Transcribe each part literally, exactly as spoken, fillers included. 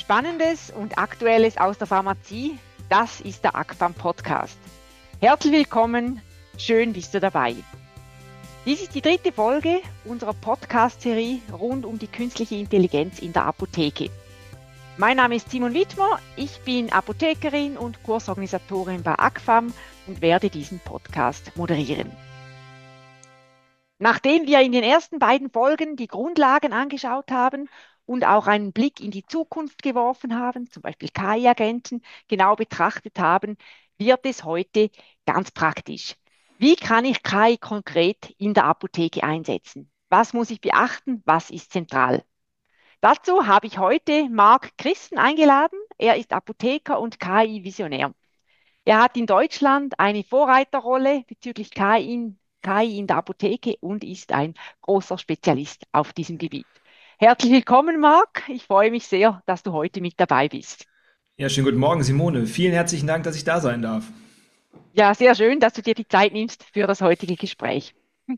Spannendes und Aktuelles aus der Pharmazie, das ist der ACFAM Podcast. Herzlich willkommen, schön bist du dabei. Dies ist die dritte Folge unserer Podcast-Serie rund um die künstliche Intelligenz in der Apotheke. Mein Name ist Simon Wittmer, ich bin Apothekerin und Kursorganisatorin bei ACFAM und werde diesen Podcast moderieren. Nachdem wir in den ersten beiden Folgen die Grundlagen angeschaut haben und auch einen Blick in die Zukunft geworfen haben, zum Beispiel K I-Agenten, genau betrachtet haben, wird es heute ganz praktisch. Wie kann ich K I konkret in der Apotheke einsetzen? Was muss ich beachten? Was ist zentral? Dazu habe ich heute Marc Christen eingeladen. Er ist Apotheker und K I-Visionär. Er hat in Deutschland eine Vorreiterrolle bezüglich K I in, K I in der Apotheke und ist ein großer Spezialist auf diesem Gebiet. Herzlich willkommen, Marc. Ich freue mich sehr, dass du heute mit dabei bist. Ja, schönen guten Morgen, Simone. Vielen herzlichen Dank, dass ich da sein darf. Ja, sehr schön, dass du dir die Zeit nimmst für das heutige Gespräch.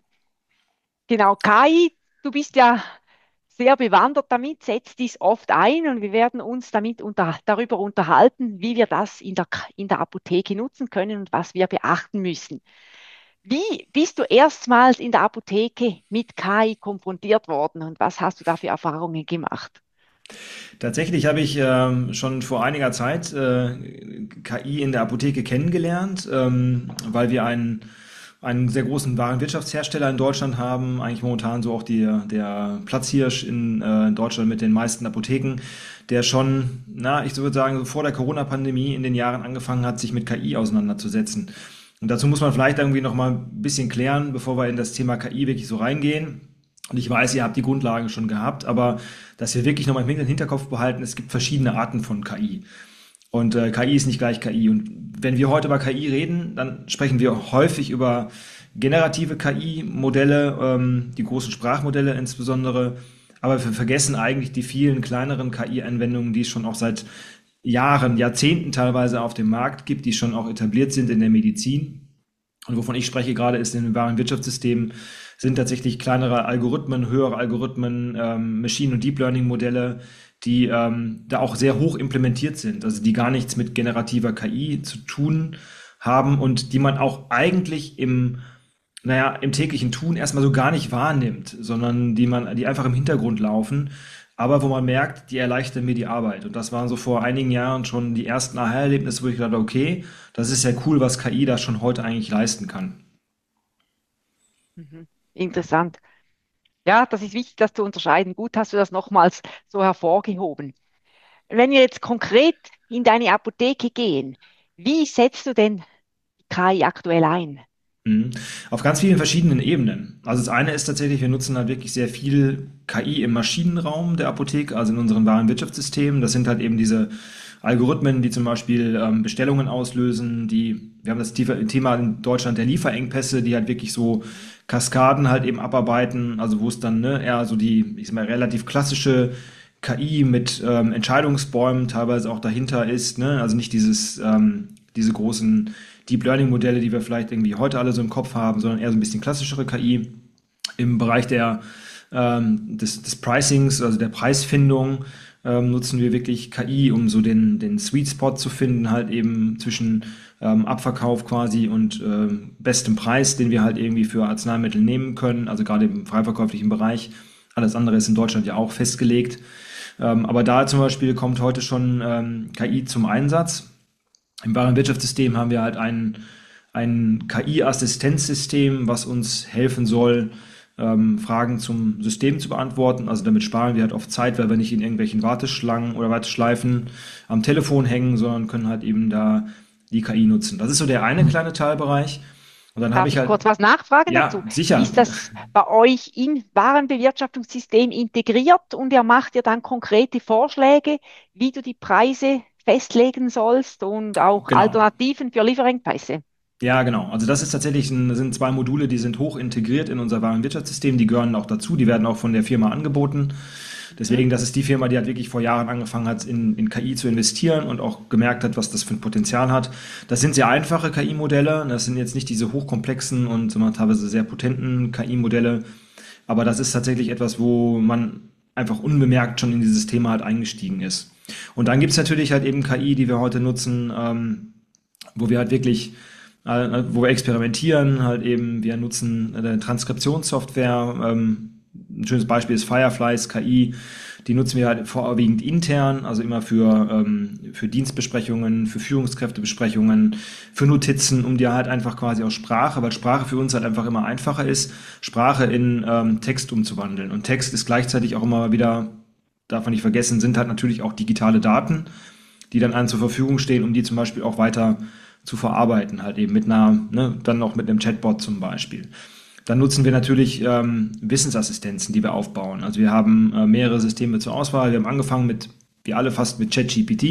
Genau, K I, du bist ja sehr bewandert damit, setzt dies oft ein und wir werden uns damit unter, darüber unterhalten, wie wir das in der, in der Apotheke nutzen können und was wir beachten müssen. Wie bist du erstmals in der Apotheke mit K I konfrontiert worden und was hast du da für Erfahrungen gemacht? Tatsächlich habe ich ähm, schon vor einiger Zeit äh, K I in der Apotheke kennengelernt, ähm, weil wir einen, einen sehr großen Warenwirtschaftshersteller in Deutschland haben, eigentlich momentan so auch die, der Platzhirsch in äh, Deutschland mit den meisten Apotheken, der schon, na, ich würde sagen, so vor der Corona-Pandemie in den Jahren angefangen hat, sich mit K I auseinanderzusetzen. Und dazu muss man vielleicht irgendwie noch mal ein bisschen klären, bevor wir in das Thema K I wirklich so reingehen. Und ich weiß, ihr habt die Grundlagen schon gehabt, aber dass wir wirklich nochmal im Hinterkopf behalten, es gibt verschiedene Arten von K I. Und äh, K I ist nicht gleich K I. Und wenn wir heute über K I reden, dann sprechen wir häufig über generative K I-Modelle, ähm, die großen Sprachmodelle insbesondere. Aber wir vergessen eigentlich die vielen kleineren K I-Anwendungen, die es schon auch seit Jahren, Jahrzehnten teilweise auf dem Markt gibt, die schon auch etabliert sind in der Medizin. Und wovon ich spreche gerade ist in den Warenwirtschaftssystemen sind tatsächlich kleinere Algorithmen, höhere Algorithmen, ähm, Machine- und Deep Learning-Modelle, die ähm, da auch sehr hoch implementiert sind, also die gar nichts mit generativer K I zu tun haben und die man auch eigentlich im, naja, im täglichen Tun erstmal so gar nicht wahrnimmt, sondern die man, die einfach im Hintergrund laufen, aber wo man merkt, die erleichtern mir die Arbeit. Und das waren so vor einigen Jahren schon die ersten Aha-Erlebnisse, wo ich dachte, okay, das ist ja cool, was K I da schon heute eigentlich leisten kann. Mhm. Interessant. Ja, das ist wichtig, das zu unterscheiden. Gut, hast du das nochmals so hervorgehoben. Wenn wir jetzt konkret in deine Apotheke gehen, wie setzt du denn die K I aktuell ein? Mhm. Auf ganz vielen verschiedenen Ebenen. Also das eine ist tatsächlich, wir nutzen halt wirklich sehr viel K I im Maschinenraum der Apotheke, also in unseren Warenwirtschaftssystemen. Das sind halt eben diese Algorithmen, die zum Beispiel ähm, Bestellungen auslösen, die, wir haben das tiefe- Thema in Deutschland der Lieferengpässe, die halt wirklich so Kaskaden halt eben abarbeiten, also wo es dann ne, eher so die, ich sag mal, relativ klassische K I mit ähm, Entscheidungsbäumen teilweise auch dahinter ist, ne? Also nicht dieses, ähm, diese großen Deep Learning Modelle, die wir vielleicht irgendwie heute alle so im Kopf haben, sondern eher so ein bisschen klassischere K I im Bereich der, ähm, des, des Pricings, also der Preisfindung, ähm, nutzen wir wirklich K I, um so den, den Sweet Spot zu finden, halt eben zwischen ähm, Abverkauf quasi und ähm, bestem Preis, den wir halt irgendwie für Arzneimittel nehmen können, also gerade im freiverkäuflichen Bereich. Alles andere ist in Deutschland ja auch festgelegt. Ähm, aber da zum Beispiel kommt heute schon ähm, K I zum Einsatz. Im Warenwirtschaftssystem haben wir halt ein, ein K I-Assistenzsystem, was uns helfen soll, ähm, Fragen zum System zu beantworten. Also damit sparen wir halt oft Zeit, weil wir nicht in irgendwelchen Warteschlangen oder Warteschleifen am Telefon hängen, sondern können halt eben da die K I nutzen. Das ist so der eine kleine Teilbereich. Und dann habe Darf ich ich halt, kurz was nachfragen dazu? ja, sicher. Ist das bei euch im Warenbewirtschaftungssystem integriert und ihr macht dir dann konkrete Vorschläge, wie du die Preise festlegen sollst und auch Genau. Alternativen für Lieferengpässe? Ja, genau. Also das ist tatsächlich ein, sind zwei Module, die sind hoch integriert in unser Warenwirtschaftssystem. Die gehören auch dazu. Die werden auch von der Firma angeboten. Mhm. Deswegen, das ist die Firma, die halt wirklich vor Jahren angefangen hat, in, in K I zu investieren und auch gemerkt hat, was das für ein Potenzial hat. Das sind sehr einfache K I-Modelle. Das sind jetzt nicht diese hochkomplexen und sagen wir mal, teilweise sehr potenten K I-Modelle. Aber das ist tatsächlich etwas, wo man einfach unbemerkt schon in dieses Thema halt eingestiegen ist. Und dann gibt es natürlich halt eben K I, die wir heute nutzen, ähm, wo wir halt wirklich, äh, wo wir experimentieren, halt eben, wir nutzen eine Transkriptionssoftware. Ähm, ein schönes Beispiel ist Fireflies K I. Die nutzen wir halt vorwiegend intern, also immer für, ähm, für Dienstbesprechungen, für Führungskräftebesprechungen, für Notizen, um dir halt einfach quasi aus Sprache, weil Sprache für uns halt einfach immer einfacher ist, Sprache in ähm, Text umzuwandeln. Und Text ist gleichzeitig auch immer wieder, darf man nicht vergessen, sind halt natürlich auch digitale Daten, die dann einem zur Verfügung stehen, um die zum Beispiel auch weiter zu verarbeiten, halt eben mit einer, ne, dann noch mit einem Chatbot zum Beispiel. Dann nutzen wir natürlich ähm, Wissensassistenzen, die wir aufbauen. Also wir haben äh, mehrere Systeme zur Auswahl. Wir haben angefangen mit, wie alle fast, mit ChatGPT.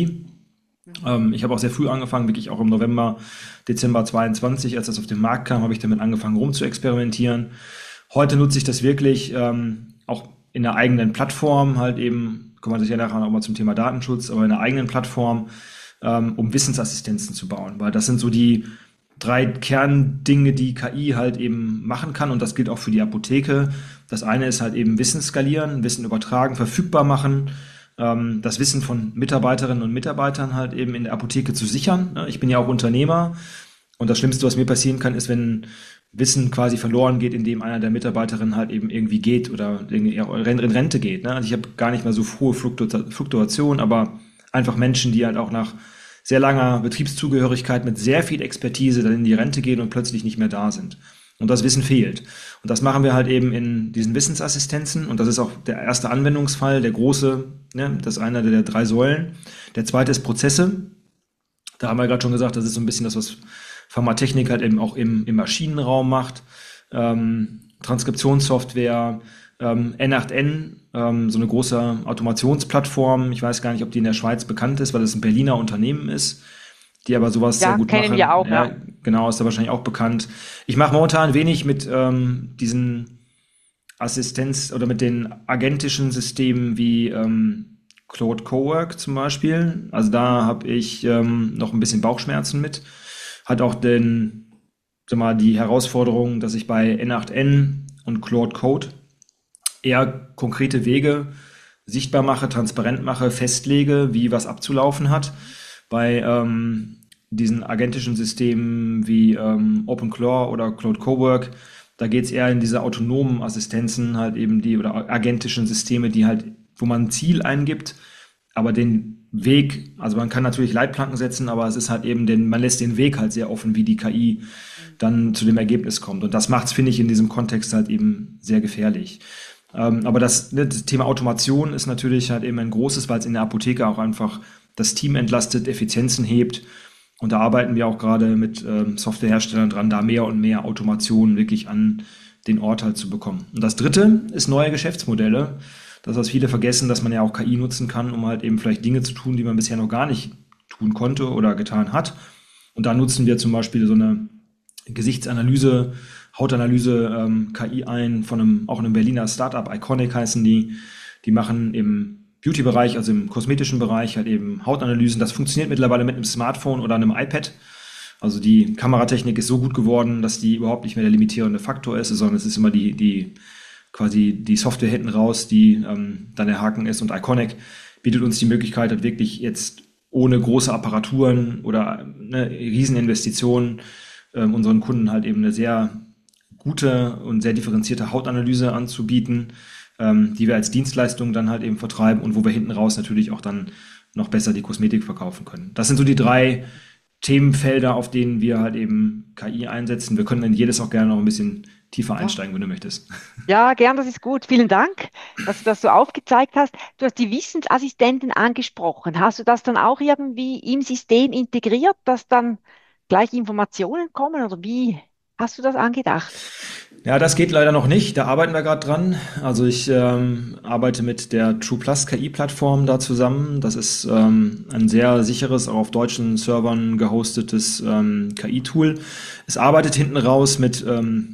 Ähm, ich habe auch sehr früh angefangen, wirklich auch im November, Dezember zweiundzwanzig, als das auf den Markt kam, habe ich damit angefangen rum zu experimentieren. Heute nutze ich das wirklich ähm, auch in der eigenen Plattform, halt eben, kommen wir sicher nachher auch mal zum Thema Datenschutz, aber in der eigenen Plattform, ähm, um Wissensassistenzen zu bauen. Weil das sind so die drei Kerndinge, die K I halt eben machen kann, und das gilt auch für die Apotheke. Das eine ist halt eben Wissen skalieren, Wissen übertragen, verfügbar machen, ähm, das Wissen von Mitarbeiterinnen und Mitarbeitern halt eben in der Apotheke zu sichern. Ich bin ja auch Unternehmer, und das Schlimmste, was mir passieren kann, ist, wenn Wissen quasi verloren geht, indem einer der Mitarbeiterinnen halt eben irgendwie geht oder in Rente geht. Also ich habe gar nicht mehr so hohe Fluktuation, aber einfach Menschen, die halt auch nach sehr langer Betriebszugehörigkeit mit sehr viel Expertise dann in die Rente gehen und plötzlich nicht mehr da sind. Und das Wissen fehlt. Und das machen wir halt eben in diesen Wissensassistenzen. Und das ist auch der erste Anwendungsfall, der große, ne, das ist einer der drei Säulen. Der zweite ist Prozesse. Da haben wir gerade schon gesagt, das ist so ein bisschen das, was Pharmatechnik halt eben auch im, im Maschinenraum macht. Ähm, Transkriptionssoftware, ähm, N acht N, ähm, so eine große Automationsplattform. Ich weiß gar nicht, ob die in der Schweiz bekannt ist, weil es ein Berliner Unternehmen ist, die aber sowas sehr Ja, gut kennen machen. wir auch, Ja, ja. genau, ist da wahrscheinlich auch bekannt. Ich mache momentan wenig mit ähm, diesen Assistenz- oder mit den agentischen Systemen wie ähm, Claude Cowork zum Beispiel. Also da habe ich ähm, noch ein bisschen Bauchschmerzen mit. Hat auch den, sag mal, die Herausforderung, dass ich bei N acht N und Claude Code eher konkrete Wege sichtbar mache, transparent mache, festlege, wie was abzulaufen hat. Bei ähm, diesen agentischen Systemen wie ähm, OpenClaw oder Claude Cowork, da geht es eher in diese autonomen Assistenzen halt eben die oder agentischen Systeme, die halt, wo man ein Ziel eingibt, aber den Weg, also man kann natürlich Leitplanken setzen, aber es ist halt eben, den, man lässt den Weg halt sehr offen, wie die K I dann zu dem Ergebnis kommt. Und das macht es, finde ich, in diesem Kontext halt eben sehr gefährlich. Ähm, aber das, ne, das Thema Automation ist natürlich halt eben ein großes, weil es in der Apotheke auch einfach das Team entlastet, Effizienzen hebt. Und da arbeiten wir auch gerade mit ähm, Softwareherstellern dran, da mehr und mehr Automation wirklich an den Ort halt zu bekommen. Und das dritte ist neue Geschäftsmodelle. Das, was viele vergessen, dass man ja auch K I nutzen kann, um halt eben vielleicht Dinge zu tun, die man bisher noch gar nicht tun konnte oder getan hat. Und da nutzen wir zum Beispiel so eine Gesichtsanalyse, Hautanalyse ähm, K I ein von einem, auch einem Berliner Startup, Iconic heißen die. Die machen im Beauty-Bereich, also im kosmetischen Bereich, halt eben Hautanalysen. Das funktioniert mittlerweile mit einem Smartphone oder einem iPad. Also die Kameratechnik ist so gut geworden, dass die überhaupt nicht mehr der limitierende Faktor ist, sondern es ist immer die, die quasi die Software hinten raus, die ähm, dann der Haken ist. Und Iconic bietet uns die Möglichkeit, halt wirklich jetzt ohne große Apparaturen oder ne, Rieseninvestitionen ähm, unseren Kunden halt eben eine sehr gute und sehr differenzierte Hautanalyse anzubieten, ähm, die wir als Dienstleistung dann halt eben vertreiben und wo wir hinten raus natürlich auch dann noch besser die Kosmetik verkaufen können. Das sind so die drei Themenfelder, auf denen wir halt eben K I einsetzen. Wir können in jedes auch gerne noch ein bisschen tiefer Ja. einsteigen, wenn du möchtest. Ja, gern, das ist gut. Vielen Dank, dass du das so aufgezeigt hast. Du hast die Wissensassistenten angesprochen. Hast du das dann auch irgendwie im System integriert, dass dann gleich Informationen kommen oder wie hast du das angedacht? Ja, das geht leider noch nicht. Da arbeiten wir gerade dran. Also ich ähm, arbeite mit der TruePlus K I-Plattform da zusammen. Das ist ähm, ein sehr sicheres, auch auf deutschen Servern gehostetes ähm, K I-Tool. Es arbeitet hinten raus mit ähm,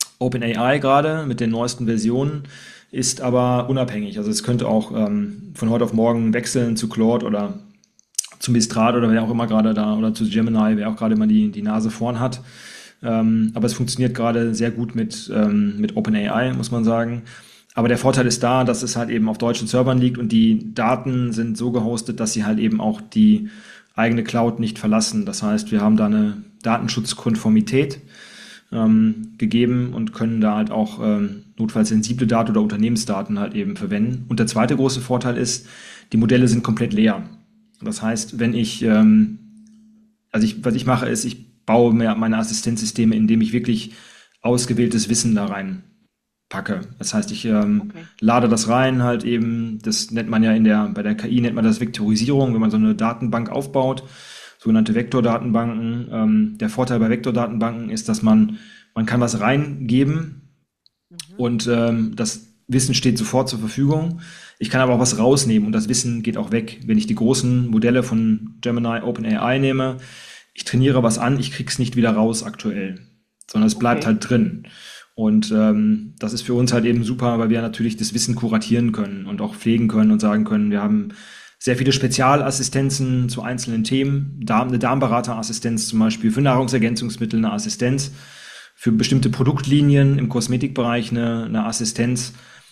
OpenAI gerade, mit den neuesten Versionen, ist aber unabhängig. Also es könnte auch ähm, von heute auf morgen wechseln zu Claude oder zu Mistral oder wer auch immer gerade da, oder zu Gemini, wer auch gerade immer die, die Nase vorn hat. Ähm, aber es funktioniert gerade sehr gut mit, ähm, mit OpenAI, muss man sagen. Aber der Vorteil ist da, dass es halt eben auf deutschen Servern liegt und die Daten sind so gehostet, dass sie halt eben auch die eigene Cloud nicht verlassen. Das heißt, wir haben da eine Datenschutzkonformität ähm, gegeben und können da halt auch ähm, notfalls sensible Daten oder Unternehmensdaten halt eben verwenden. Und der zweite große Vorteil ist, die Modelle sind komplett leer. Das heißt, wenn ich, ähm, also ich, was ich mache, ist, ich baue mir meine Assistenzsysteme, indem ich wirklich ausgewähltes Wissen da rein packe. Das heißt, ich ähm, Okay. lade das rein, halt eben, das nennt man ja in der, bei der K I nennt man das Vektorisierung, wenn man so eine Datenbank aufbaut, sogenannte Vektordatenbanken. Ähm, der Vorteil bei Vektordatenbanken ist, dass man, man kann was reingeben Mhm. und ähm, das Wissen steht sofort zur Verfügung. Ich kann aber auch was rausnehmen und das Wissen geht auch weg. Wenn ich die großen Modelle von Gemini, OpenAI nehme, ich trainiere was an, ich krieg's nicht wieder raus aktuell, sondern es bleibt Okay. halt drin. Und ähm, das ist für uns halt eben super, weil wir natürlich das Wissen kuratieren können und auch pflegen können und sagen können, wir haben sehr viele Spezialassistenzen zu einzelnen Themen, Darm, eine Darmberaterassistenz zum Beispiel, für Nahrungsergänzungsmittel eine Assistenz, für bestimmte Produktlinien im Kosmetikbereich eine, eine Assistenz.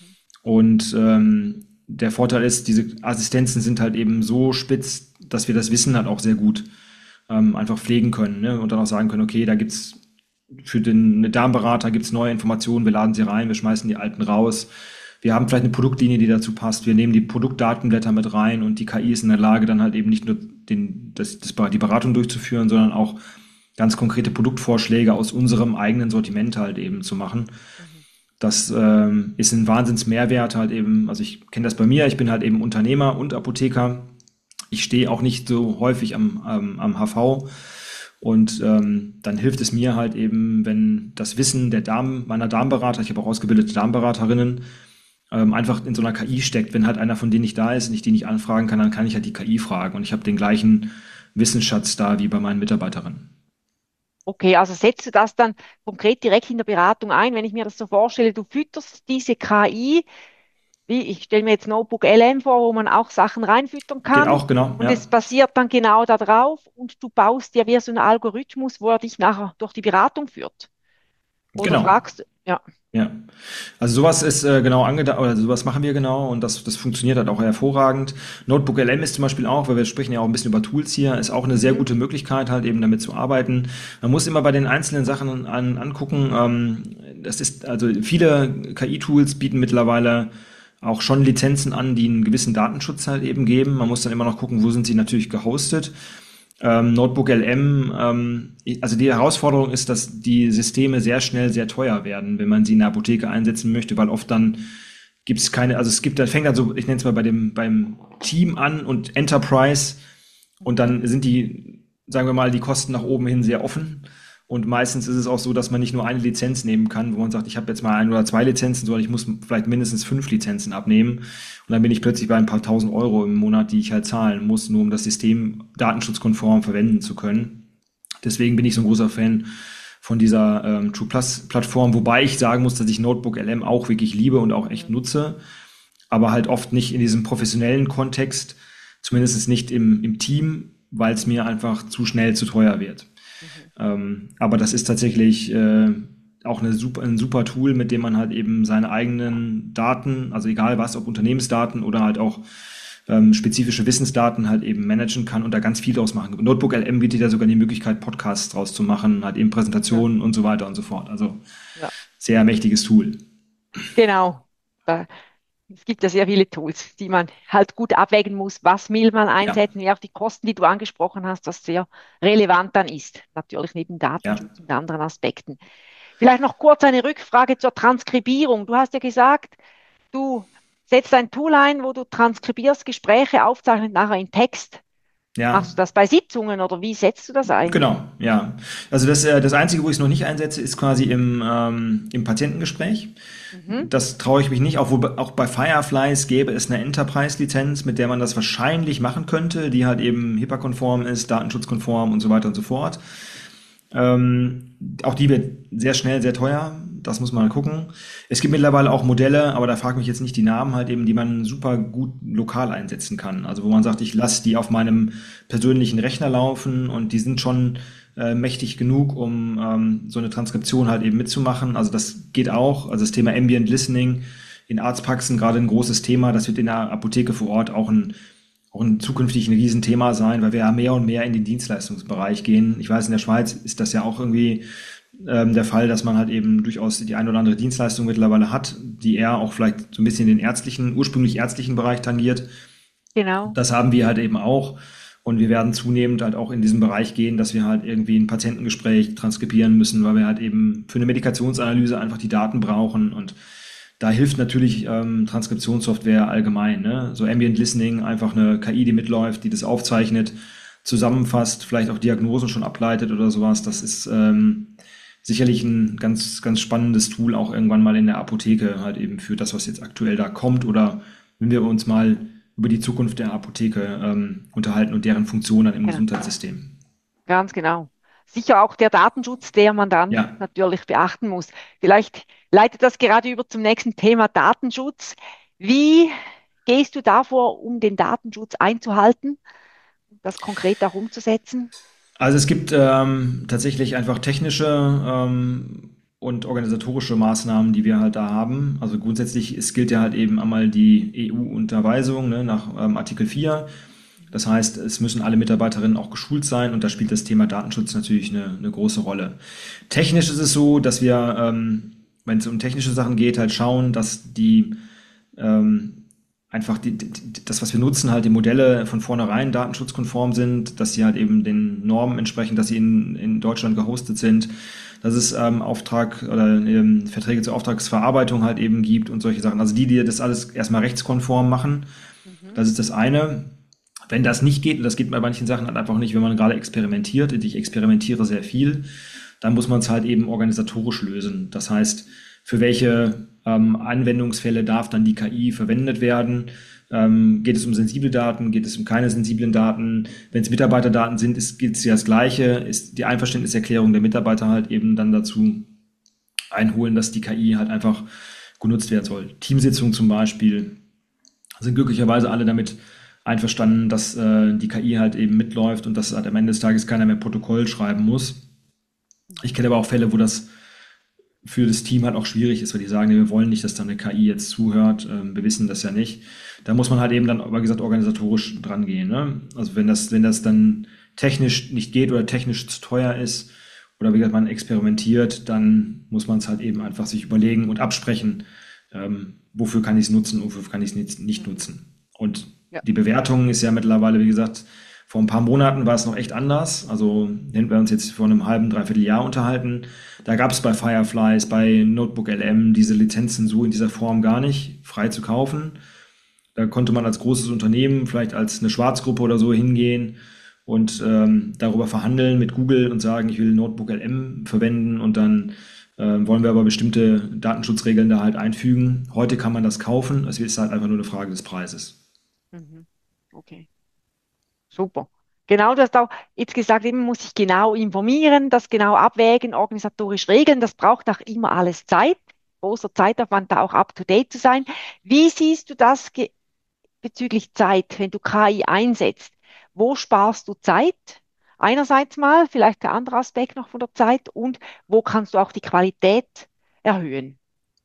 Und ähm, der Vorteil ist, diese Assistenzen sind halt eben so spitz, dass wir das Wissen halt auch sehr gut ähm, einfach pflegen können, ne? Und dann auch sagen können, okay, da gibt's für den Darmberater gibt's neue Informationen, wir laden sie rein, wir schmeißen die alten raus. Wir haben vielleicht eine Produktlinie, die dazu passt. Wir nehmen die Produktdatenblätter mit rein und die K I ist in der Lage, dann halt eben nicht nur den, das, das, die Beratung durchzuführen, sondern auch ganz konkrete Produktvorschläge aus unserem eigenen Sortiment halt eben zu machen. Mhm. Das ähm, ist ein Wahnsinns-Mehrwert halt eben. Also ich kenne das bei mir, ich bin halt eben Unternehmer und Apotheker. Ich stehe auch nicht so häufig am, am, am H V. Und ähm, dann hilft es mir halt eben, wenn das Wissen der Darm, meiner Darmberater, ich habe auch ausgebildete Darmberaterinnen, ähm, einfach in so einer K I steckt. Wenn halt einer von denen nicht da ist und ich die nicht anfragen kann, dann kann ich halt die K I fragen. Und ich habe den gleichen Wissensschatz da wie bei meinen Mitarbeiterinnen. Okay, also setzt du das dann konkret direkt in der Beratung ein, wenn ich mir das so vorstelle, du fütterst diese K I, wie ich stelle mir jetzt Notebook L M vor, wo man auch Sachen reinfüttern Geht kann auch, genau, und es ja. basiert dann genau darauf und du baust dir wie so einen Algorithmus, wo er dich nachher durch die Beratung führt. Oder Genau, fragst, ja. ja. Also sowas ist äh, genau angedacht, oder sowas machen wir genau und das, das funktioniert halt auch hervorragend. Notebook L M ist zum Beispiel auch, weil wir sprechen ja auch ein bisschen über Tools hier, ist auch eine sehr Mhm. gute Möglichkeit, halt eben damit zu arbeiten. Man muss immer bei den einzelnen Sachen an, angucken. Ähm, das ist, also viele K I-Tools bieten mittlerweile auch schon Lizenzen an, die einen gewissen Datenschutz halt eben geben. Man muss dann immer noch gucken, wo sind sie natürlich gehostet. Ähm, Notebook L M, ähm, also die Herausforderung ist, dass die Systeme sehr schnell sehr teuer werden, wenn man sie in der Apotheke einsetzen möchte, weil oft dann gibt es keine, also es gibt, dann fängt dann so, ich nenne es mal bei dem, beim Team an und Enterprise und Mhm. dann sind die, sagen wir mal, die Kosten nach oben hin sehr offen. Und meistens ist es auch so, dass man nicht nur eine Lizenz nehmen kann, wo man sagt, ich habe jetzt mal ein oder zwei Lizenzen, sondern ich muss vielleicht mindestens fünf Lizenzen abnehmen. Und dann bin ich plötzlich bei ein paar tausend Euro im Monat, die ich halt zahlen muss, nur um das System datenschutzkonform verwenden zu können. Deswegen bin ich so ein großer Fan von dieser ähm, True Plus Plattform, wobei ich sagen muss, dass ich Notebook L M auch wirklich liebe und auch echt Mhm. nutze, aber halt oft nicht in diesem professionellen Kontext, zumindest nicht im, im Team, weil es mir einfach zu schnell zu teuer wird. Mhm. Ähm, aber das ist tatsächlich äh, auch eine super, ein super Tool, mit dem man halt eben seine eigenen Daten, also egal was, ob Unternehmensdaten oder halt auch ähm, spezifische Wissensdaten halt eben managen kann und da ganz viel draus machen. Notebook L M bietet ja sogar die Möglichkeit, Podcasts draus zu machen, halt eben Ja, Präsentationen und so weiter und so fort. Also ja, sehr mächtiges Tool. genau. Da, es gibt ja sehr viele Tools, die man halt gut abwägen muss, was will man Ja, einsetzen, wie auch die Kosten, die du angesprochen hast, was sehr relevant dann ist. Natürlich neben ja, Datenschutz und anderen Aspekten. Vielleicht noch kurz eine Rückfrage zur Transkribierung. Du hast ja gesagt, du setzt ein Tool ein, wo du transkribierst, Gespräche aufzeichnest, nachher in Text. ja. Machst du das bei Sitzungen oder wie setzt du das ein? Genau, ja. Also das, äh, das Einzige, wo ich es noch nicht einsetze, ist quasi im, ähm, im Patientengespräch. Mhm. Das traue ich mich nicht, auch, wo, auch bei Fireflies gäbe es eine Enterprise-Lizenz, mit der man das wahrscheinlich machen könnte, die halt eben HIPAA-konform ist, datenschutzkonform und so weiter und so fort. Ähm, auch die wird sehr schnell sehr teuer. Das muss man gucken. Es gibt mittlerweile auch Modelle, aber da frage mich jetzt nicht die Namen halt eben, die man super gut lokal einsetzen kann. Also wo man sagt, ich lasse die auf meinem persönlichen Rechner laufen und die sind schon äh, mächtig genug, um ähm, so eine Transkription halt eben mitzumachen. Also das geht auch. Also das Thema Ambient Listening in Arztpraxen gerade ein großes Thema. Das wird in der Apotheke vor Ort auch ein, auch ein zukünftig ein Riesenthema sein, weil wir ja mehr und mehr in den Dienstleistungsbereich gehen. Ich weiß, in der Schweiz ist das ja auch irgendwie ähm, der Fall, dass man halt eben durchaus die ein oder andere Dienstleistung mittlerweile hat, die eher auch vielleicht so ein bisschen den ärztlichen, ursprünglich ärztlichen Bereich tangiert. Genau. Das haben wir halt eben auch. Und wir werden zunehmend halt auch in diesen Bereich gehen, dass wir halt irgendwie ein Patientengespräch transkribieren müssen, weil wir halt eben für eine Medikationsanalyse einfach die Daten brauchen. Und da hilft natürlich ähm, Transkriptionssoftware allgemein. Ne? So Ambient Listening, einfach eine K I, die mitläuft, die das aufzeichnet, zusammenfasst, vielleicht auch Diagnosen schon ableitet oder sowas. Das ist ähm, sicherlich ein ganz, ganz spannendes Tool, auch irgendwann mal in der Apotheke, halt eben für das, was jetzt aktuell da kommt. Oder wenn wir uns mal über die Zukunft der Apotheke ähm, unterhalten und deren Funktion dann im Genau. Gesundheitssystem. Ganz genau. Sicher auch der Datenschutz, der man dann Ja, natürlich beachten muss. Vielleicht leitet das gerade über zum nächsten Thema Datenschutz. Wie gehst du davor, um den Datenschutz einzuhalten, das konkret auch umzusetzen? also es gibt ähm, tatsächlich einfach technische ähm, und organisatorische Maßnahmen, die wir halt da haben. Also grundsätzlich, es gilt ja halt eben einmal die E U-Unterweisung, ne, nach ähm, Artikel vier. Das heißt, es müssen alle Mitarbeiterinnen auch geschult sein und da spielt das Thema Datenschutz natürlich eine, eine große Rolle. Technisch ist es so, dass wir, ähm, wenn es um technische Sachen geht, halt schauen, dass die ähm, einfach die, die, das, was wir nutzen, halt die Modelle von vornherein datenschutzkonform sind, dass sie halt eben den Normen entsprechen, dass sie in, in Deutschland gehostet sind, dass es ähm, Auftrag oder ähm, Verträge zur Auftragsverarbeitung halt eben gibt und solche Sachen. Also die, die das alles erstmal rechtskonform machen, Mhm. das ist das eine. Wenn das nicht geht, und das geht bei manchen Sachen halt einfach nicht, wenn man gerade experimentiert, und ich experimentiere sehr viel, dann muss man es halt eben organisatorisch lösen. Das heißt, für welche ähm, Anwendungsfälle darf dann die K I verwendet werden? Ähm, geht es um sensible Daten? Geht es um keine sensiblen Daten? Wenn es Mitarbeiterdaten sind, ist, gilt es ja das Gleiche. Ist die Einverständniserklärung der Mitarbeiter halt eben dann dazu einholen, dass die K I halt einfach genutzt werden soll. Teamsitzungen zum Beispiel sind glücklicherweise alle damit einverstanden, dass äh, die K I halt eben mitläuft und dass halt am Ende des Tages keiner mehr Protokoll schreiben muss. Ich kenne aber auch Fälle, wo das für das Team halt auch schwierig ist, weil die sagen, nee, wir wollen nicht, dass da eine K I jetzt zuhört, ähm, wir wissen das ja nicht. Da muss man halt eben dann, wie gesagt, organisatorisch dran gehen. Ne? Also wenn das, wenn das dann technisch nicht geht oder technisch zu teuer ist oder wie gesagt, man experimentiert, dann muss man es halt eben einfach sich überlegen und absprechen, ähm, wofür kann ich es nutzen und wofür kann ich es nicht nutzen. Und Ja. die Bewertung ist ja mittlerweile, wie gesagt, vor ein paar Monaten war es noch echt anders. Also, wenn wir uns jetzt vor einem halben, dreiviertel Jahr unterhalten, da gab es bei Fireflies, bei Notebook L M diese Lizenzen so in dieser Form gar nicht frei zu kaufen. Da konnte man als großes Unternehmen, vielleicht als eine Schwarzgruppe oder so hingehen und ähm, darüber verhandeln mit Google und sagen, ich will Notebook L M verwenden und dann ähm, wollen wir aber bestimmte Datenschutzregeln da halt einfügen. Heute kann man das kaufen. Es ist halt einfach nur eine Frage des Preises. Mhm. Okay. Super. Genau, du hast auch jetzt gesagt, eben muss ich genau informieren, das genau abwägen, organisatorisch regeln. Das braucht auch immer alles Zeit, großer Zeitaufwand, da auch up-to-date zu sein. Wie siehst du das ge- bezüglich Zeit, wenn du K I einsetzt? Wo sparst du Zeit? Einerseits mal, vielleicht der andere Aspekt noch von der Zeit und wo kannst du auch die Qualität erhöhen?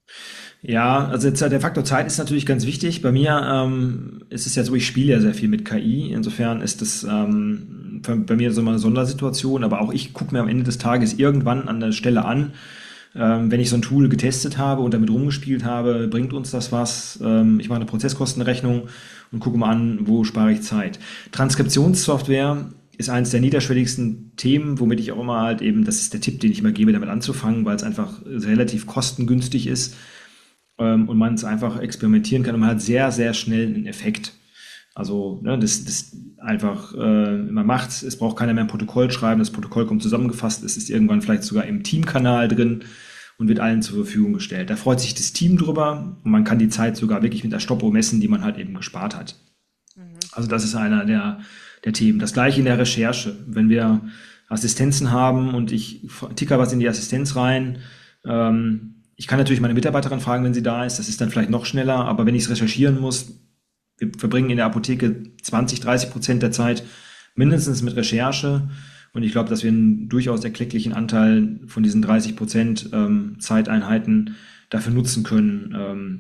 Ja, also jetzt, äh, der Faktor Zeit ist natürlich ganz wichtig. Bei mir ähm, ist es ja so, ich spiele ja sehr viel mit K I. Insofern ist das ähm, für- bei mir so mal eine Sondersituation. Aber auch ich gucke mir am Ende des Tages irgendwann an der Stelle an, ähm, wenn ich so ein Tool getestet habe und damit rumgespielt habe, bringt uns das was? Ähm, ich mache eine Prozesskostenrechnung und gucke mal an, wo spare ich Zeit. Transkriptionssoftware ist eines der niederschwelligsten Themen, womit ich auch immer halt eben, das ist der Tipp, den ich immer gebe, damit anzufangen, weil es einfach relativ kostengünstig ist ähm, und man es einfach experimentieren kann und man hat sehr, sehr schnell einen Effekt. Also ne, das, das einfach, äh, man macht's, es braucht keiner mehr ein Protokoll schreiben, das Protokoll kommt zusammengefasst, es ist irgendwann vielleicht sogar im Teamkanal drin und wird allen zur Verfügung gestellt. Da freut sich das Team drüber und man kann die Zeit sogar wirklich mit der Stoppuhr messen, die man halt eben gespart hat. Mhm. Also das ist einer der, der Themen. Das gleiche in der Recherche. Wenn wir Assistenzen haben und ich ticker was in die Assistenz rein, ähm, ich kann natürlich meine Mitarbeiterin fragen, wenn sie da ist, das ist dann vielleicht noch schneller, aber wenn ich es recherchieren muss, wir verbringen in der Apotheke zwanzig, dreißig Prozent der Zeit mindestens mit Recherche und ich glaube, dass wir einen durchaus erklecklichen Anteil von diesen dreißig Prozent ähm, Zeiteinheiten dafür nutzen können, ähm,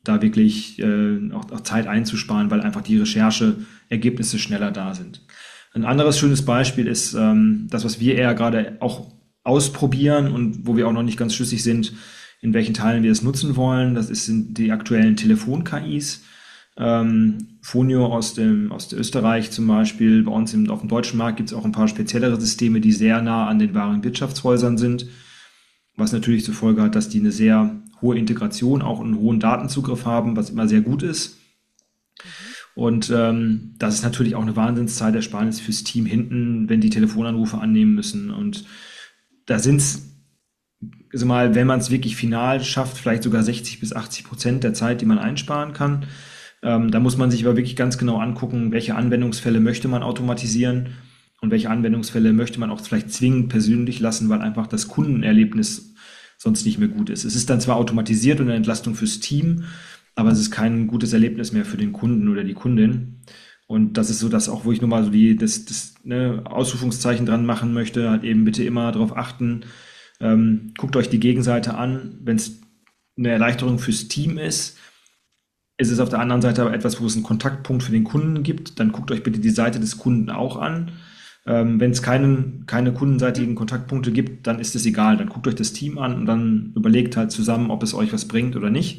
da wirklich äh, auch, auch Zeit einzusparen, weil einfach die Rechercheergebnisse schneller da sind. Ein anderes schönes Beispiel ist ähm, das, was wir eher gerade auch ausprobieren und wo wir auch noch nicht ganz schlüssig sind, in welchen Teilen wir es nutzen wollen. Das ist, sind die aktuellen Telefon-K Is. Ähm, Fonio aus dem aus Österreich zum Beispiel. Bei uns im, auf dem deutschen Markt gibt es auch ein paar speziellere Systeme, die sehr nah an den wahren Wirtschaftshäusern sind, was natürlich zur Folge hat, dass die eine sehr hohe Integration, auch einen hohen Datenzugriff haben, was immer sehr gut ist. Mhm. Und ähm, das ist natürlich auch eine Wahnsinnszeitersparnis fürs Team hinten, wenn die Telefonanrufe annehmen müssen. Und da sind es, also mal, wenn man es wirklich final schafft, vielleicht sogar sechzig bis achtzig Prozent der Zeit, die man einsparen kann. Ähm, da muss man sich aber wirklich ganz genau angucken, welche Anwendungsfälle möchte man automatisieren und welche Anwendungsfälle möchte man auch vielleicht zwingend persönlich lassen, weil einfach das Kundenerlebnis sonst nicht mehr gut ist. Es ist dann zwar automatisiert und eine Entlastung fürs Team, aber es ist kein gutes Erlebnis mehr für den Kunden oder die Kundin. Und das ist so das auch, wo ich nochmal so die, das, das ne, Ausrufungszeichen dran machen möchte, halt eben bitte immer darauf achten, ähm, guckt euch die Gegenseite an. Wenn es eine Erleichterung fürs Team ist, ist es auf der anderen Seite aber etwas, wo es einen Kontaktpunkt für den Kunden gibt, dann guckt euch bitte die Seite des Kunden auch an. Ähm, wenn es keinen, keine kundenseitigen Kontaktpunkte gibt, dann ist es egal. Dann guckt euch das Team an und dann überlegt halt zusammen, ob es euch was bringt oder nicht.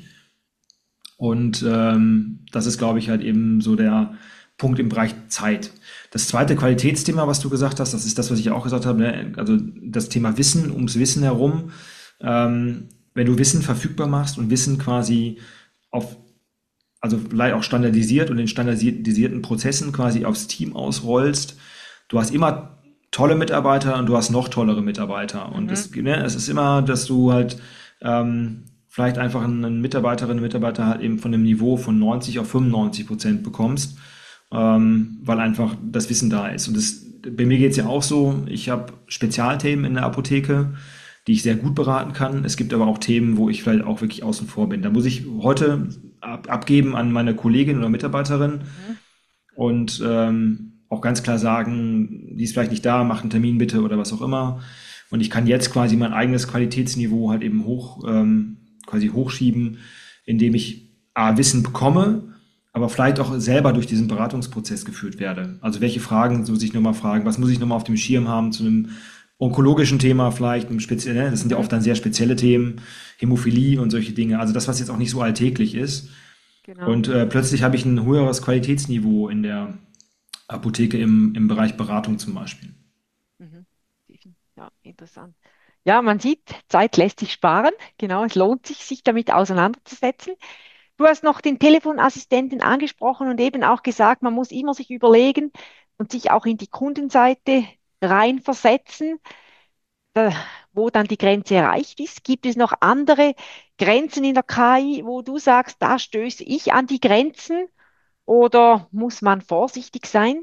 Und ähm, das ist, glaube ich, halt eben so der Punkt im Bereich Zeit. Das zweite Qualitätsthema, was du gesagt hast, das ist das, was ich auch gesagt habe, ne? Also das Thema Wissen, ums Wissen herum. Ähm, wenn du Wissen verfügbar machst und Wissen quasi auf, also vielleicht auch standardisiert und in standardisierten Prozessen quasi aufs Team ausrollst, du hast immer tolle Mitarbeiter und du hast noch tollere Mitarbeiter. Und Mhm. es, ne, es ist immer, dass du halt ähm, vielleicht einfach einen Mitarbeiterinnen und Mitarbeiter halt eben von einem Niveau von neunzig auf fünfundneunzig Prozent bekommst, ähm, weil einfach das Wissen da ist. Und das, bei mir geht es ja auch so, ich habe Spezialthemen in der Apotheke, die ich sehr gut beraten kann. Es gibt aber auch Themen, wo ich vielleicht auch wirklich außen vor bin. Da muss ich heute ab, abgeben an meine Kollegin oder Mitarbeiterin Mhm. und ähm, auch ganz klar sagen, die ist vielleicht nicht da, mach einen Termin bitte oder was auch immer. Und ich kann jetzt quasi mein eigenes Qualitätsniveau halt eben hoch, ähm, quasi hochschieben, indem ich A, Wissen bekomme, aber vielleicht auch selber durch diesen Beratungsprozess geführt werde. Also welche Fragen muss ich nochmal fragen, was muss ich nochmal auf dem Schirm haben zu einem onkologischen Thema vielleicht, einem speziellen, ne? Das sind ja Mhm. oft dann sehr spezielle Themen, Hämophilie und solche Dinge. Also das, was jetzt auch nicht so alltäglich ist. Genau. Und äh, plötzlich habe ich ein höheres Qualitätsniveau in der Apotheke im, im Bereich Beratung zum Beispiel. Mhm. Ja, interessant. Ja, man sieht, Zeit lässt sich sparen. Genau, es lohnt sich, sich damit auseinanderzusetzen. Du hast noch den Telefonassistenten angesprochen und eben auch gesagt, man muss immer sich überlegen und sich auch in die Kundenseite reinversetzen, da, wo dann die Grenze erreicht ist. Gibt es noch andere Grenzen in der K I, wo du sagst, da stöße ich an die Grenzen oder muss man vorsichtig sein?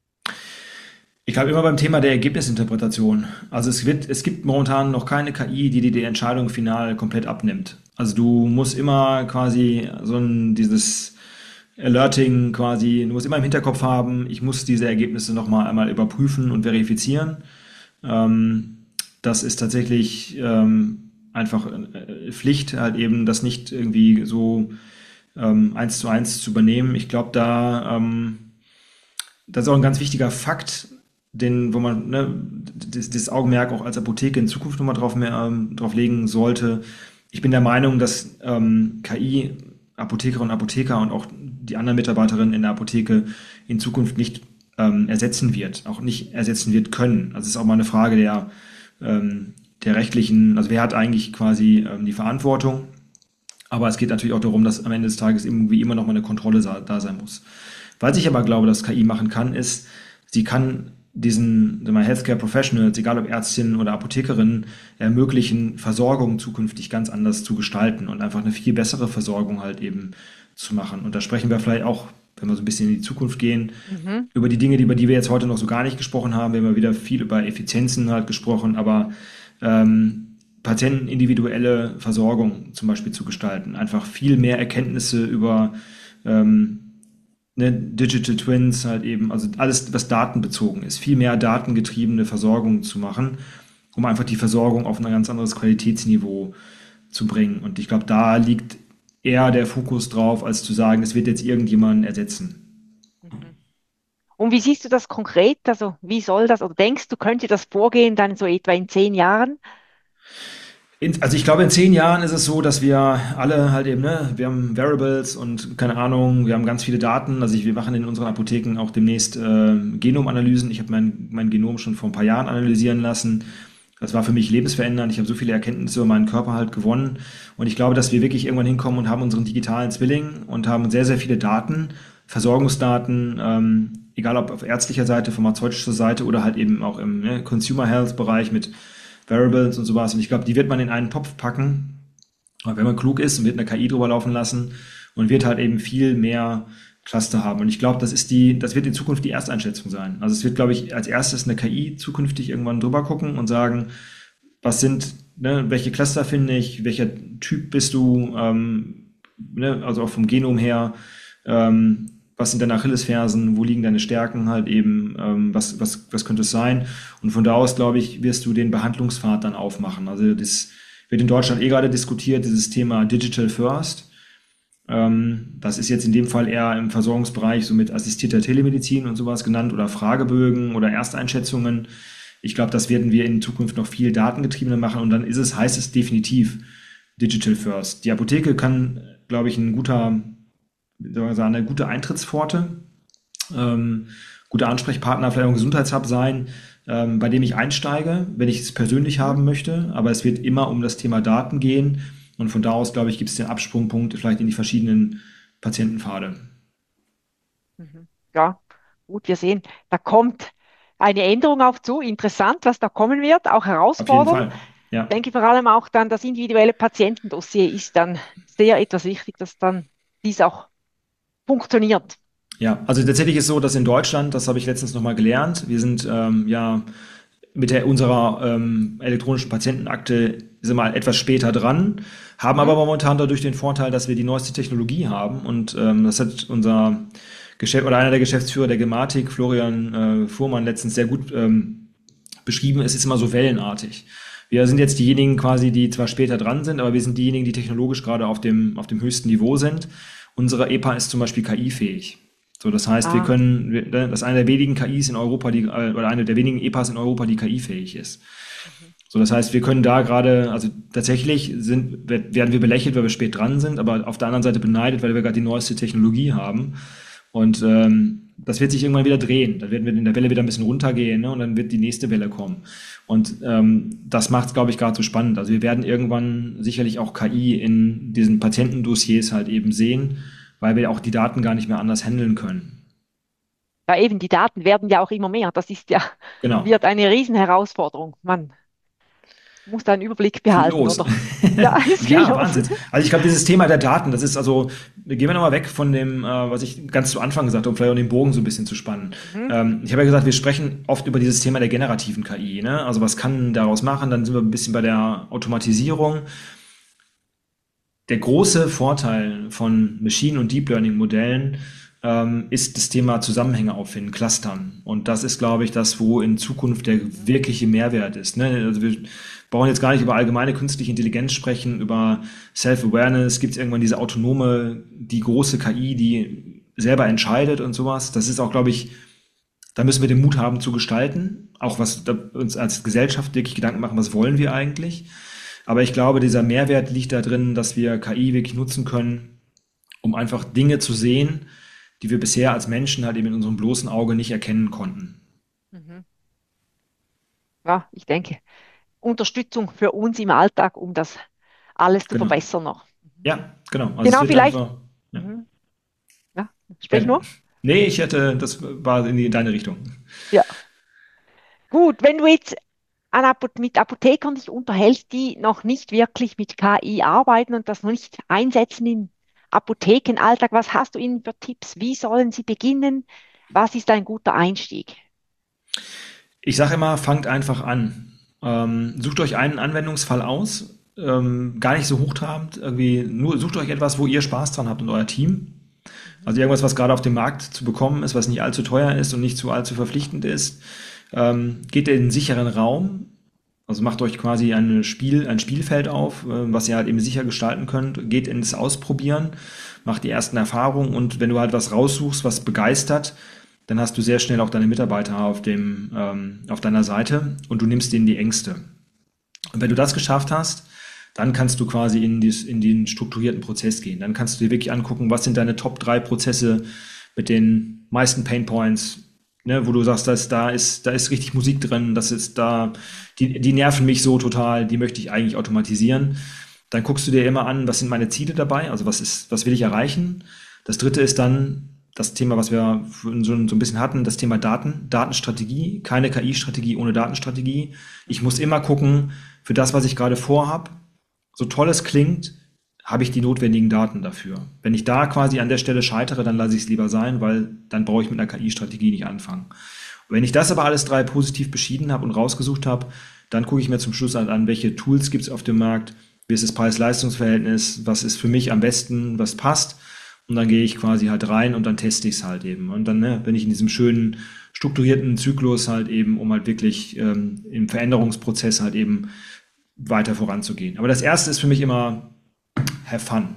Ich glaube immer beim Thema der Ergebnisinterpretation. Also es wird, es gibt momentan noch keine K I, die dir die Entscheidung final komplett abnimmt. Also du musst immer quasi so ein, dieses Alerting quasi, du musst immer im Hinterkopf haben, ich muss diese Ergebnisse nochmal einmal überprüfen und verifizieren. Ähm, das ist tatsächlich ähm, einfach äh, Pflicht, halt eben das nicht irgendwie so ähm, eins zu eins zu übernehmen. Ich glaube, da ähm, das ist auch ein ganz wichtiger Fakt, den, wo man ne, das, das Augenmerk auch als Apotheke in Zukunft nochmal drauf, mehr, ähm, drauf legen sollte. Ich bin der Meinung, dass ähm, K I Apothekerinnen und Apotheker und auch die anderen Mitarbeiterinnen in der Apotheke in Zukunft nicht ähm, ersetzen wird, auch nicht ersetzen wird können. Also es ist auch mal eine Frage der, ähm, der rechtlichen, also wer hat eigentlich quasi ähm, die Verantwortung, aber es geht natürlich auch darum, dass am Ende des Tages irgendwie immer noch mal eine Kontrolle da sein muss. Was ich aber glaube, dass K I machen kann, ist, sie kann diesen sagen wir, Healthcare Professionals, egal ob Ärztinnen oder Apothekerinnen, ermöglichen, Versorgung zukünftig ganz anders zu gestalten und einfach eine viel bessere Versorgung halt eben zu machen. Und da sprechen wir vielleicht auch, wenn wir so ein bisschen in die Zukunft gehen, Mhm. über die Dinge, über die wir jetzt heute noch so gar nicht gesprochen haben. Wir haben ja wieder viel über Effizienzen halt gesprochen, aber ähm, patientenindividuelle Versorgung zum Beispiel zu gestalten. Einfach viel mehr Erkenntnisse über ähm, ne, Digital Twins halt eben, also alles, was datenbezogen ist, viel mehr datengetriebene Versorgung zu machen, um einfach die Versorgung auf ein ganz anderes Qualitätsniveau zu bringen. Und ich glaube, da liegt eher der Fokus drauf, als zu sagen, es wird jetzt irgendjemanden ersetzen. Mhm. Und wie siehst du das konkret? Also wie soll das, oder denkst du, könnte das Vorgehen dann so etwa in zehn Jahren? In, also ich glaube, in zehn Jahren ist es so, dass wir alle halt eben, ne, wir haben Variables und keine Ahnung, wir haben ganz viele Daten. Also ich, wir machen in unseren Apotheken auch demnächst äh, Genomanalysen. Ich habe mein, mein Genom schon vor ein paar Jahren analysieren lassen. Das war für mich lebensverändernd. Ich habe so viele Erkenntnisse über meinen Körper halt gewonnen. Und ich glaube, dass wir wirklich irgendwann hinkommen und haben unseren digitalen Zwilling und haben sehr, sehr viele Daten, Versorgungsdaten, ähm, egal ob auf ärztlicher Seite, pharmazeutischer Seite oder halt eben auch im ne, Consumer Health Bereich mit Variables und sowas. Und ich glaube, die wird man in einen Topf packen, aber wenn man klug ist und wird eine K I drüber laufen lassen und wird halt eben viel mehr Cluster haben. Und ich glaube, das ist die, das wird in Zukunft die Ersteinschätzung sein. Also es wird, glaube ich, als erstes eine K I zukünftig irgendwann drüber gucken und sagen, was sind, ne, welche Cluster finde ich, welcher Typ bist du, ähm, ne, also auch vom Genom her, ähm, was sind deine Achillesfersen, wo liegen deine Stärken halt eben, ähm, was, was, was könnte es sein? Und von da aus, glaube ich, wirst du den Behandlungspfad dann aufmachen. Also das wird in Deutschland eh gerade diskutiert, dieses Thema Digital First. Ähm, das ist jetzt in dem Fall eher im Versorgungsbereich so mit assistierter Telemedizin und sowas genannt oder Fragebögen oder Ersteinschätzungen. Ich glaube, das werden wir in Zukunft noch viel datengetriebener machen und dann ist es, heißt es definitiv Digital First. Die Apotheke kann, glaube ich, ein guter, wie soll man sagen, eine gute Eintrittspforte, ähm, guter Ansprechpartner, vielleicht auch ein Gesundheitshub sein, ähm, bei dem ich einsteige, wenn ich es persönlich Mhm. haben möchte. Aber es wird immer um das Thema Daten gehen. Und von da aus, glaube ich, gibt es den Absprungpunkt vielleicht in die verschiedenen Patientenpfade. Mhm. Ja, gut, wir sehen, da kommt eine Änderung auf zu. Interessant, was da kommen wird, auch Auf jeden herausfordernd. Fall. Ja. Ich denke vor allem auch dann, das individuelle Patientendossier ist dann sehr etwas wichtig, dass dann dies auch funktioniert. Ja, also tatsächlich ist so, dass in Deutschland, das habe ich letztens nochmal gelernt, wir sind ähm, ja mit der, unserer ähm, elektronischen Patientenakte sind wir etwas später dran, haben Mhm. aber momentan dadurch den Vorteil, dass wir die neueste Technologie haben und ähm, das hat unser Geschäft oder einer der Geschäftsführer der Gematik, Florian äh, Fuhrmann, letztens sehr gut ähm, beschrieben. Es ist immer so wellenartig. Wir sind jetzt diejenigen quasi, die zwar später dran sind, aber wir sind diejenigen, die technologisch gerade auf dem, auf dem höchsten Niveau sind. Unsere E P A ist zum Beispiel K I-fähig. So, das heißt, wir Ah, können, wir- das ist eine der wenigen K Is in Europa, die, äh, oder eine der wenigen E P As in Europa, die K I-fähig ist. mhm. So, das heißt, wir können da gerade, also tatsächlich sind, werden wir belächelt, weil wir spät dran sind, aber auf der anderen Seite beneidet, weil wir gerade die neueste Technologie haben. Und ähm, das wird sich irgendwann wieder drehen. Da werden wir in der Welle wieder ein bisschen runtergehen, ne? Und dann wird die nächste Welle kommen. Und ähm, das macht es, glaube ich, gerade so spannend. Also wir werden irgendwann sicherlich auch K I in diesen Patientendossiers halt eben sehen, weil wir auch die Daten gar nicht mehr anders handeln können. Ja, eben, die Daten werden ja auch immer mehr. Das ist ja, Genau. wird eine Riesenherausforderung. Man muss da einen Überblick Viel behalten, los. oder? Ja, ist viel Ja, los. Wahnsinn. Also ich glaube, dieses Thema der Daten, das ist also, gehen wir nochmal weg von dem, äh, was ich ganz zu Anfang gesagt habe, um vielleicht auch den Bogen so ein bisschen zu spannen. Mhm. Ähm, ich habe ja gesagt, wir sprechen oft über dieses Thema der generativen K I, ne? Also was kann daraus machen? Dann sind wir ein bisschen bei der Automatisierung. Der große Vorteil von Machine- und Deep Learning-Modellen ähm, ist das Thema Zusammenhänge auffinden, Clustern. Und das ist, glaube ich, das, wo in Zukunft der wirkliche Mehrwert ist. Ne? Also wir brauchen jetzt gar nicht über allgemeine künstliche Intelligenz sprechen, über Self-Awareness. Gibt es irgendwann diese autonome, die große K I, die selber entscheidet und sowas. Das ist auch, glaube ich, da müssen wir den Mut haben zu gestalten. Auch was da, uns als Gesellschaft wirklich Gedanken machen, was wollen wir eigentlich. Aber ich glaube, dieser Mehrwert liegt da drin, dass wir K I wirklich nutzen können, um einfach Dinge zu sehen, die wir bisher als Menschen halt eben in unserem bloßen Auge nicht erkennen konnten. Mhm. Ja, ich denke, Unterstützung für uns im Alltag, um das alles zu Genau. verbessern noch. Mhm. Ja, genau. Also es Genau, wird vielleicht. einfach, ja, Mhm. Ja, sprich gerne. nur. Nee, ich hätte, das war in, die, in deine Richtung. Ja. Gut, wenn du jetzt an Apo mit Apothekern dich unterhältst, die noch nicht wirklich mit K I arbeiten und das noch nicht einsetzen im Apothekenalltag, was hast du ihnen für Tipps? Wie sollen sie beginnen? Was ist ein guter Einstieg? Ich sage immer, fangt einfach an. Ähm, sucht euch einen Anwendungsfall aus, ähm, gar nicht so hochtrabend, irgendwie nur sucht euch etwas, wo ihr Spaß dran habt und euer Team. Mhm. Also irgendwas, was gerade auf dem Markt zu bekommen ist, was nicht allzu teuer ist und nicht zu allzu verpflichtend ist. Ähm, geht in einen sicheren Raum, Also macht euch quasi ein Spiel, ein Spielfeld auf, äh, was ihr halt eben sicher gestalten könnt, geht ins Ausprobieren, macht die ersten Erfahrungen und wenn du halt was raussuchst, was begeistert, dann hast du sehr schnell auch deine Mitarbeiter auf dem, ähm, auf deiner Seite und du nimmst denen die Ängste. Und wenn du das geschafft hast, dann kannst du quasi in, dies, in den strukturierten Prozess gehen. Dann kannst du dir wirklich angucken, was sind deine Top drei Prozesse mit den meisten Pain Points, ne, wo du sagst, dass da ist, da ist richtig Musik drin, das ist da, die, die nerven mich so total, die möchte ich eigentlich automatisieren. Dann guckst du dir immer an, was sind meine Ziele dabei, also was ist, was will ich erreichen. Das dritte ist dann das Thema, was wir schon so ein bisschen hatten, das Thema Daten, Datenstrategie, keine K I-Strategie ohne Datenstrategie. Ich muss immer gucken, für das, was ich gerade vorhab, so toll es klingt, habe ich die notwendigen Daten dafür. Wenn ich da quasi an der Stelle scheitere, dann lasse ich es lieber sein, weil dann brauche ich mit einer K I-Strategie nicht anfangen. Und wenn ich das aber alles drei positiv beschieden habe und rausgesucht habe, dann gucke ich mir zum Schluss halt an, welche Tools gibt es auf dem Markt, wie ist das Preis-Leistungs-Verhältnis, was ist für mich am besten, was passt. Und dann gehe ich quasi halt rein und dann teste ich es halt eben. Und dann ne, bin ich in diesem schönen, strukturierten Zyklus halt eben, um halt wirklich ähm, im Veränderungsprozess halt eben weiter voranzugehen. Aber das Erste ist für mich immer have fun.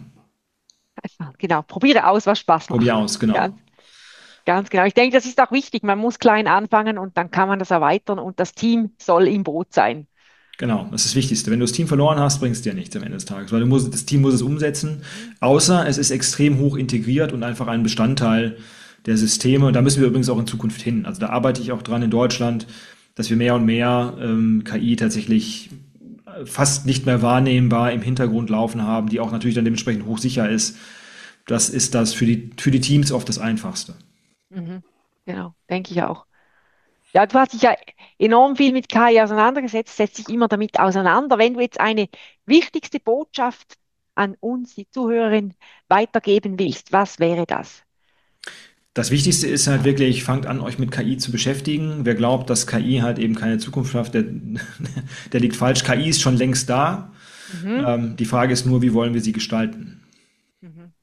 Genau, probiere aus, was Spaß Probier macht. aus, genau. Ganz, ganz genau. Ich denke, das ist auch wichtig. Man muss klein anfangen und dann kann man das erweitern und das Team soll im Boot sein. Genau, das ist das Wichtigste. Wenn du das Team verloren hast, bringt es dir nichts am Ende des Tages, weil du musst, das Team muss es umsetzen, außer es ist extrem hoch integriert und einfach ein Bestandteil der Systeme. Da müssen wir übrigens auch in Zukunft hin. Also da arbeite ich auch dran in Deutschland, dass wir mehr und mehr ähm, K I tatsächlich fast nicht mehr wahrnehmbar im Hintergrund laufen haben, die auch natürlich dann dementsprechend hochsicher ist. Das ist das für die, für die Teams oft das Einfachste. Mhm. Genau, denke ich auch. Ja, du hast dich ja enorm viel mit K I auseinandergesetzt, setzt dich immer damit auseinander. Wenn du jetzt eine wichtigste Botschaft an uns, die Zuhörerin, weitergeben willst, was wäre das? Das Wichtigste ist halt wirklich, fangt an, euch mit K I zu beschäftigen. Wer glaubt, dass K I halt eben keine Zukunft hat, der, der liegt falsch. K I ist schon längst da. Mhm. Ähm, die Frage ist nur, wie wollen wir sie gestalten? Mhm.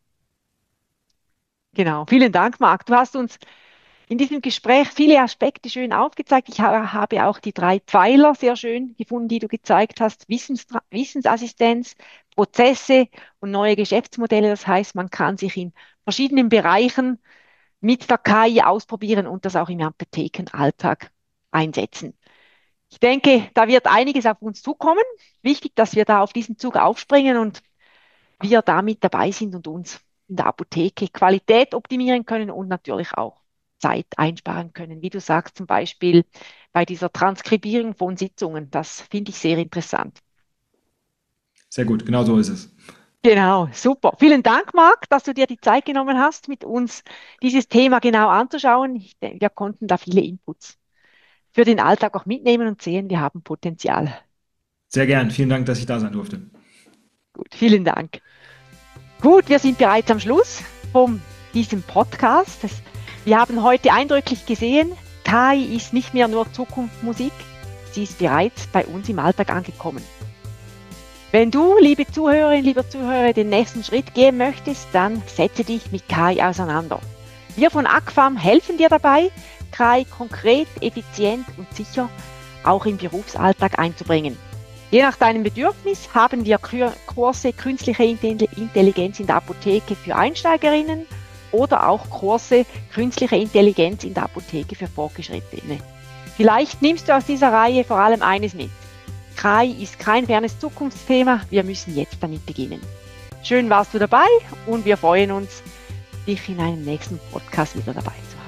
Genau, vielen Dank, Marc. Du hast uns in diesem Gespräch viele Aspekte schön aufgezeigt. Ich ha habe auch die drei Pfeiler sehr schön gefunden, die du gezeigt hast. Wissenstra Wissensassistenz, Prozesse und neue Geschäftsmodelle. Das heißt, man kann sich in verschiedenen Bereichen mit der K I ausprobieren und das auch im Apothekenalltag einsetzen. Ich denke, da wird einiges auf uns zukommen. Wichtig, dass wir da auf diesen Zug aufspringen und wir damit dabei sind und uns in der Apotheke Qualität optimieren können und natürlich auch Zeit einsparen können. Wie du sagst, zum Beispiel bei dieser Transkribierung von Sitzungen. Das finde ich sehr interessant. Sehr gut, genau so ist es. Genau, super. Vielen Dank, Marc, dass du dir die Zeit genommen hast, mit uns dieses Thema genau anzuschauen. Ich denke, wir konnten da viele Inputs für den Alltag auch mitnehmen und sehen, wir haben Potenzial. Sehr gern. Vielen Dank, dass ich da sein durfte. Gut, vielen Dank. Gut, wir sind bereits am Schluss von diesem Podcast. Das, wir haben heute eindrücklich gesehen, K I ist nicht mehr nur Zukunftsmusik, sie ist bereits bei uns im Alltag angekommen. Wenn du, liebe Zuhörerin, lieber Zuhörer, den nächsten Schritt gehen möchtest, dann setze dich mit K I auseinander. Wir von ACFAM helfen dir dabei, K I konkret, effizient und sicher auch im Berufsalltag einzubringen. Je nach deinem Bedürfnis haben wir Kurse Künstliche Intelligenz in der Apotheke für Einsteigerinnen oder auch Kurse Künstliche Intelligenz in der Apotheke für Fortgeschrittene. Vielleicht nimmst du aus dieser Reihe vor allem eines mit. K I ist kein fernes Zukunftsthema, wir müssen jetzt damit beginnen. Schön warst du dabei und wir freuen uns, dich in einem nächsten Podcast wieder dabei zu haben.